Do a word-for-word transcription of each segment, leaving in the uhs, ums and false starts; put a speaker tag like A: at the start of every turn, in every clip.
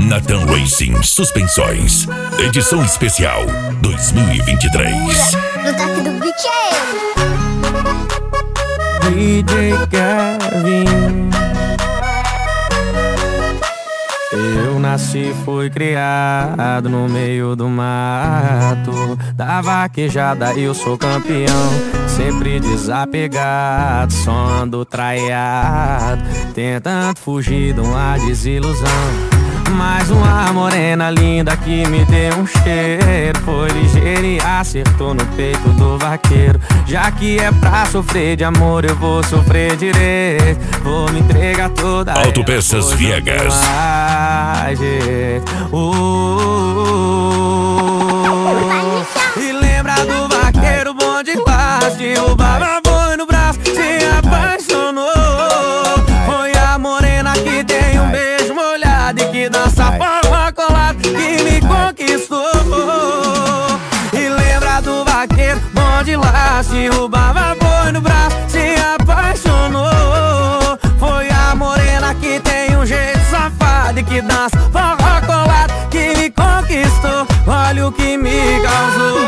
A: Nathan Racing Suspensões, edição especial dois mil e vinte e três.
B: No toque do beat é
C: D J Kevin. Eu nasci, fui criado no meio do mato. Da vaquejada eu sou campeão, sempre desapegado, só ando traiado, tentando fugir de uma desilusão. Mas uma morena linda que me deu um cheiro, foi ligeira e acertou no peito do vaqueiro. Já que é pra sofrer de amor, eu vou sofrer direito, vou me entregar toda ela.
A: Autopeças Viegas.
C: Uh, uh, uh. E lembra do vaqueiro bom de classe, derrubava boi no braço, se apaixonou. Foi a morena que tem um beijo molhado e que dança forma colada, que me conquistou. E lembra do vaqueiro bom de laço, derrubava boi no braço, se apaixonou. Foi a morena que tem um jeito safado e que dança forró colado, que me conquistou. Olha o que me causou.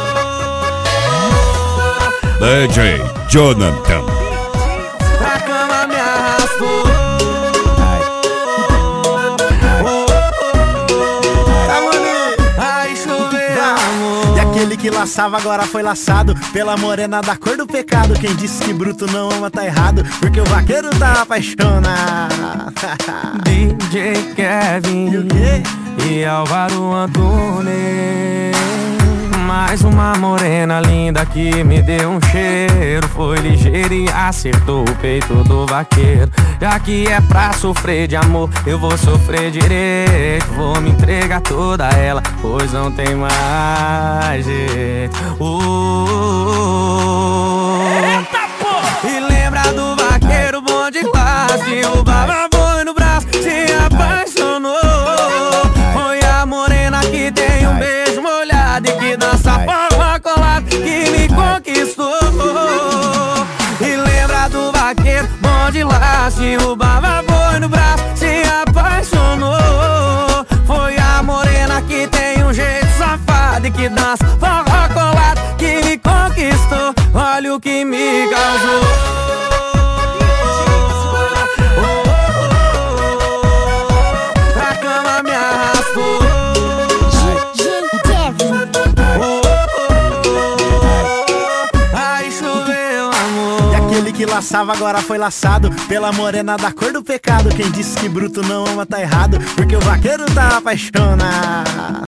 A: D J Jonathan.
C: Pra cama me arrastou. Aí choveu amor.
D: E aquele que laçava agora foi laçado pela morena da cor do pecado. Quem disse que bruto não ama tá errado, porque o vaqueiro tá apaixonado.
C: D J Kevin
D: E o quê?
C: e Álvaro Antunes. Mais uma morena linda que me deu um cheiro, foi ligeira e acertou o peito do vaqueiro. Já que é pra sofrer de amor, eu vou sofrer direito, vou me entregar toda ela, pois não tem mais jeito. uh, uh, uh. E lembra do vaqueiro bom de classe, derrubava boi no braço, se apaixonou. Foi a morena que tem um beijo molhado e que dança forma colada, que me conquistou. E lembra do vaqueiro bom de laço, derrubava boi no braço, se apaixonou. Foi a morena que tem um jeito safado e que dança forró colado, que me conquistou. Olha o que me causou. Pra cama me arrastou.
B: D J Kevin.
C: Aí choveu amor.
D: E aquele que laçava agora foi laçado pela morena da cor do pecado. Quem disse que bruto não ama tá errado, porque o vaqueiro tá apaixonado.